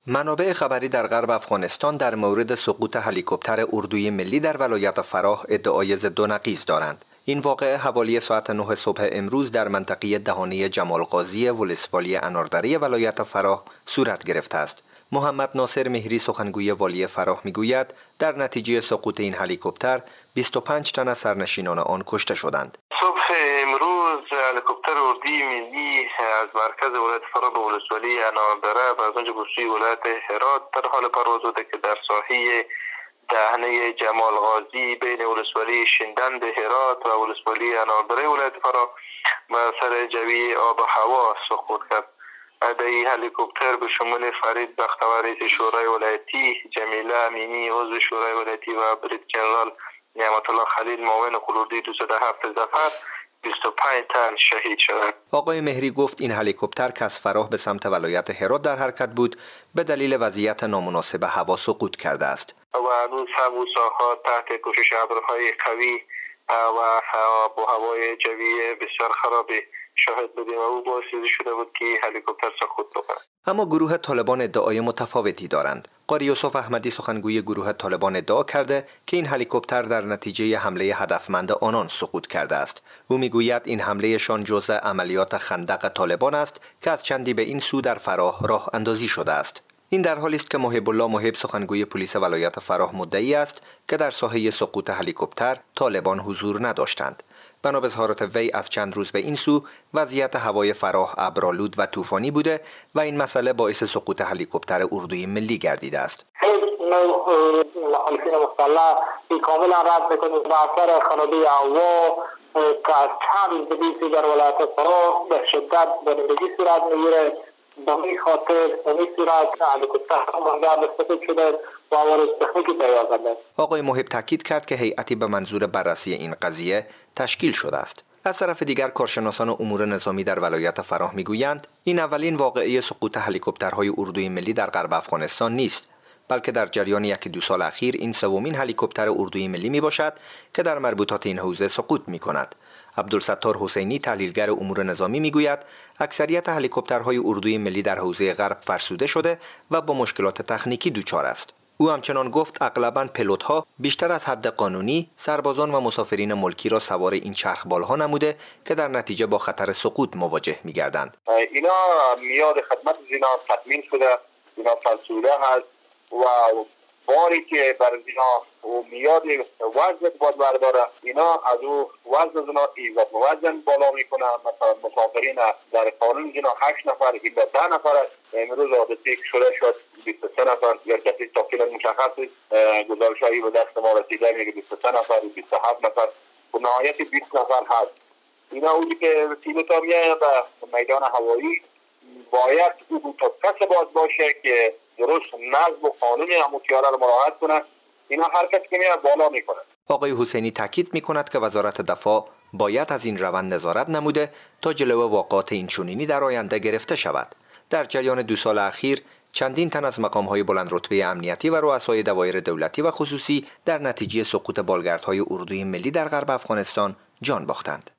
منابع خبری در غرب افغانستان در مورد سقوط هلیکوپتر اردوی ملی در ولایت فراه ادعای ضد و نقیض دارند. این واقعه حوالی ساعت 9 صبح امروز در منطقه دهانه جمال غازی ولسوالی اناردری ولایت فراه صورت گرفته است. محمد ناصر مهری سخنگوی والی فراه میگوید در نتیجه سقوط این هلیکوپتر 25 تن از سرنشینان آن کشته شدند. صبح امروز هلیکوپتر اردوی ملی از مرکز ولایت فراه به ولسوالی اناردره و از آنجا به سوی ولایت هرات در حال پرواز بوده که در ساحه دهنه جمال غازی بین ولسوالی شندند هرات و ولسوالی اناردره ولایت فراه و سر جوی آب و هوا سقوط کرد. این هلیکوپتر به شمول فرید بختور رئیس شورای ولایتی، جمیله امینی عضو شورای ولایتی و بریگادیر جنرال نعمت الله خلیل معاون قلوردی 207 ظفر 25 تن شهید شدند. آقای مهری گفت این هلیکوپتر که از فراه به سمت ولایت هرات در حرکت بود به دلیل وضعیت نامناسب هوا سقوط کرده است. و هنوز هم روزها تحت کوشش ابرهای قوی و آب و هوای جوی بسیار خراب شاهد بودیم و او باعث شده بود که هلیکوپتر سقوط بکنه. اما گروه طالبان ادعای متفاوتی دارند. قاری یوسف احمدی سخنگوی گروه طالبان ادعا کرده که این هلیکوپتر در نتیجه حمله هدفمند آنان سقوط کرده است. او میگوید این حمله شان جزء عملیات خندق طالبان است که از چندی به این سو در فراه راه اندازی شده است. این در حالی است که محب الله محب سخنگوی پلیس ولایت فراه مدعی است که در ساحه سقوط هلیکوپتر طالبان حضور نداشتند. بنا به اظهارات وی از چند روز به این سو وضعیت هوای فراه ابرآلود و طوفانی بوده و این مسئله باعث سقوط هلیکوپتر اردوی ملی گردیده است. مخالفین مسلح کاملا رد میکنیم به اثر خرابی هوا که از چند بدیسی در ولایت فراه به شدت بارندگی صورت میگیره. به این خاطر به این صورت هلیکوپتر منجر به سقوط شده و عوارض تکنیکی پیدا کرده. آقای محب تاکید کرد که هیئتی به منظور بررسی این قضیه تشکیل شده است. از طرف دیگر کارشناسان امور نظامی در ولایت فراه میگویند این اولین واقعه سقوط هلیکوپترهای اردوی ملی در غرب افغانستان نیست، بلکه در جریان 1-2 سال اخیر این سومین هلیکوپتر اردوی ملی می باشد که در مربوطات این حوزه سقوط می کند. عبدالستار حسینی تحلیلگر امور نظامی می گوید اکثریت هلیکوپترهای اردوی ملی در حوزه غرب فرسوده شده و با مشکلات تکنیکی دچار است. او همچنان گفت اغلباً پلوت‌ها بیشتر از حد قانونی سربازان و مسافرین ملکی را سوار این چرخبال‌ها نموده که در نتیجه با خطر سقوط مواجه می‌گردند. اینا میاد خدمت اینا تکمیل شده، اینا فرسوده هست و باری که بر اینا و میاد وزن باید برداره، اینا از او وزن اینا ایزاد وزن بالا میکنه. مثلا مسافرین در قانون اینا 8 نفر الا 10 نفر است. امروز عادتی شده شد 23 نفر یا کسی تاکید مشخص گزارش هایی به دست ما رسیده میگه 23 نفر 27 نفر و نهایت 20 نفر هست. اینا اولی که پیلوت ها میاد به میدان هوایی باید او تا کس باز باشه که درست نظم و قانون اموتیاره رو مراعات کنه. اینا حرکت که میاد بالا میکنه. آقای حسینی تاکید میکند که وزارت دفاع باید از این روند نظارت نموده تا جلو واقعات اینچنینی در آینده گرفته شود. در جریان 2 سال اخیر چندین تن از مقام‌های بلند رتبه امنیتی و رؤسای دوایر دولتی و خصوصی در نتیجه سقوط بالگردهای اردوی ملی در غرب افغانستان جان باختند.